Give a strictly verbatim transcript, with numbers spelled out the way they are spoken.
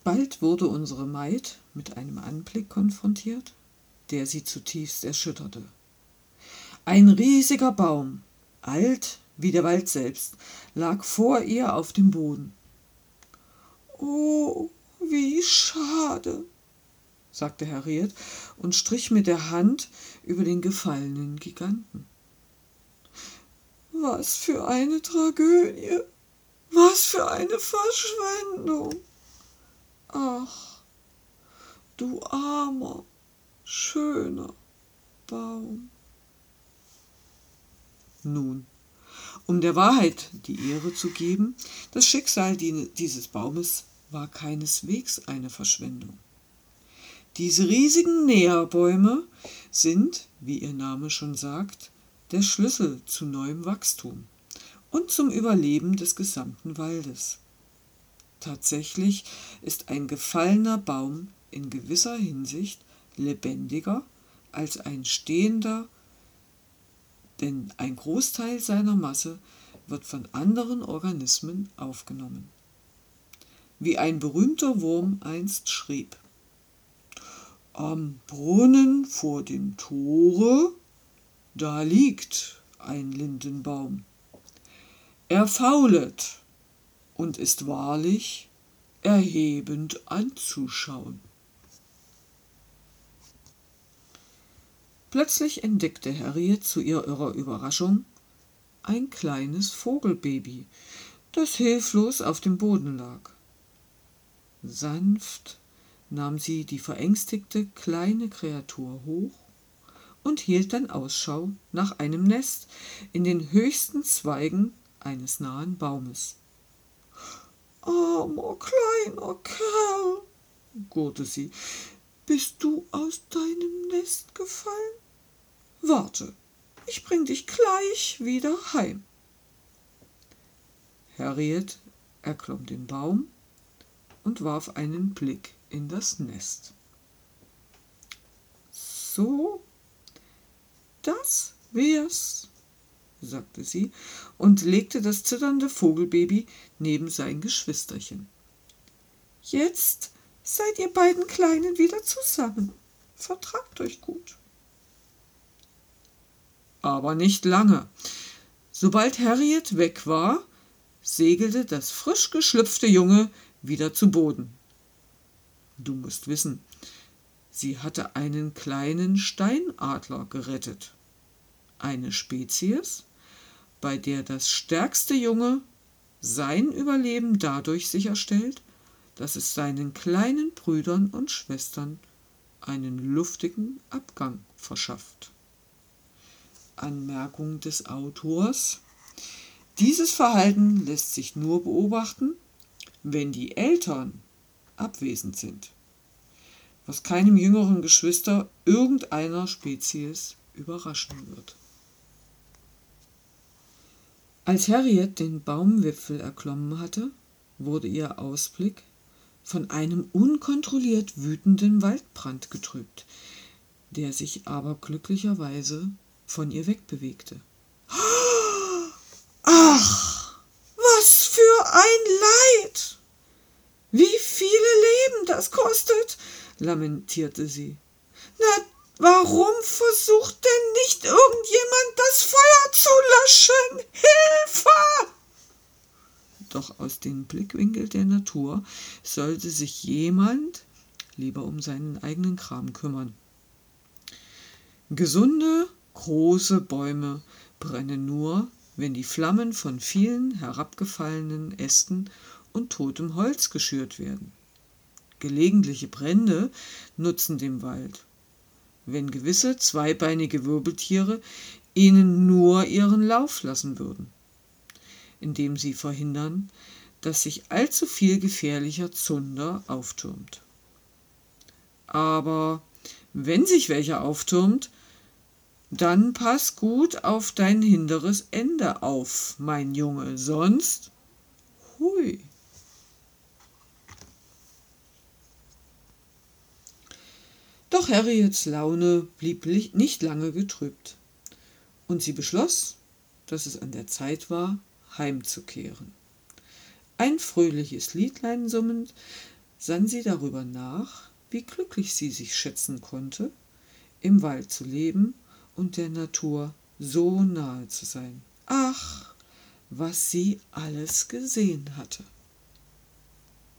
Bald wurde unsere Maid mit einem Anblick konfrontiert, der sie zutiefst erschütterte. Ein riesiger Baum, alt wie der Wald selbst, lag vor ihr auf dem Boden. »Oh, wie schade«, sagte Harriet und strich mit der Hand über den gefallenen Giganten. »Was für eine Tragödie! Was für eine Verschwendung! Ach, du armer, schöner Baum!« Nun, um der Wahrheit die Ehre zu geben, das Schicksal dieses Baumes war keineswegs eine Verschwendung. Diese riesigen Näherbäume sind, wie ihr Name schon sagt, der Schlüssel zu neuem Wachstum und zum Überleben des gesamten Waldes. Tatsächlich ist ein gefallener Baum in gewisser Hinsicht lebendiger als ein stehender, denn ein Großteil seiner Masse wird von anderen Organismen aufgenommen. Wie ein berühmter Wurm einst schrieb: »Am Brunnen vor dem Tore, da liegt ein Lindenbaum. Er faulet und ist wahrlich erhebend anzuschauen.« Plötzlich entdeckte Harriet zu ihrer Überraschung ein kleines Vogelbaby, das hilflos auf dem Boden lag. Sanft nahm sie die verängstigte kleine Kreatur hoch und hielt dann Ausschau nach einem Nest in den höchsten Zweigen eines nahen Baumes. »Armer kleiner Kerl«, gurrte sie, »bist du aus deinem Nest gefallen? Warte, ich bring dich gleich wieder heim.« Harriet erklomm den Baum und warf einen Blick in das Nest. »So, das wär's«, sagte sie und legte das zitternde Vogelbaby neben sein Geschwisterchen. »Jetzt seid ihr beiden Kleinen wieder zusammen. Vertragt euch gut.« Aber nicht lange. Sobald Harriet weg war, segelte das frisch geschlüpfte Junge wieder zu Boden. Du musst wissen, sie hatte einen kleinen Steinadler gerettet. Eine Spezies, bei der das stärkste Junge sein Überleben dadurch sicherstellt, dass es seinen kleinen Brüdern und Schwestern einen luftigen Abgang verschafft. Anmerkung des Autors: Dieses Verhalten lässt sich nur beobachten, wenn die Eltern abwesend sind, was keinem jüngeren Geschwister irgendeiner Spezies überraschen wird. Als Harriet den Baumwipfel erklommen hatte, wurde ihr Ausblick von einem unkontrolliert wütenden Waldbrand getrübt, der sich aber glücklicherweise von ihr wegbewegte. »Ach, was für ein Leid! Wie viele Leben das kostet«, lamentierte sie. »Na, warum versucht denn nicht irgendjemand, das Feuer zu löschen? Hilfe!« Doch aus dem Blickwinkel der Natur sollte sich jemand lieber um seinen eigenen Kram kümmern. Gesunde, große Bäume brennen nur, wenn die Flammen von vielen herabgefallenen Ästen und totem Holz geschürt werden. Gelegentliche Brände nutzen dem Wald, wenn gewisse zweibeinige Wirbeltiere ihnen nur ihren Lauf lassen würden, indem sie verhindern, dass sich allzu viel gefährlicher Zunder auftürmt. Aber wenn sich welcher auftürmt, dann pass gut auf dein hinteres Ende auf, mein Junge, sonst hui. Doch Harriets Laune blieb nicht lange getrübt, und sie beschloss, dass es an der Zeit war, heimzukehren. Ein fröhliches Liedlein summend, sann sie darüber nach, wie glücklich sie sich schätzen konnte, im Wald zu leben und der Natur so nahe zu sein. Ach, was sie alles gesehen hatte!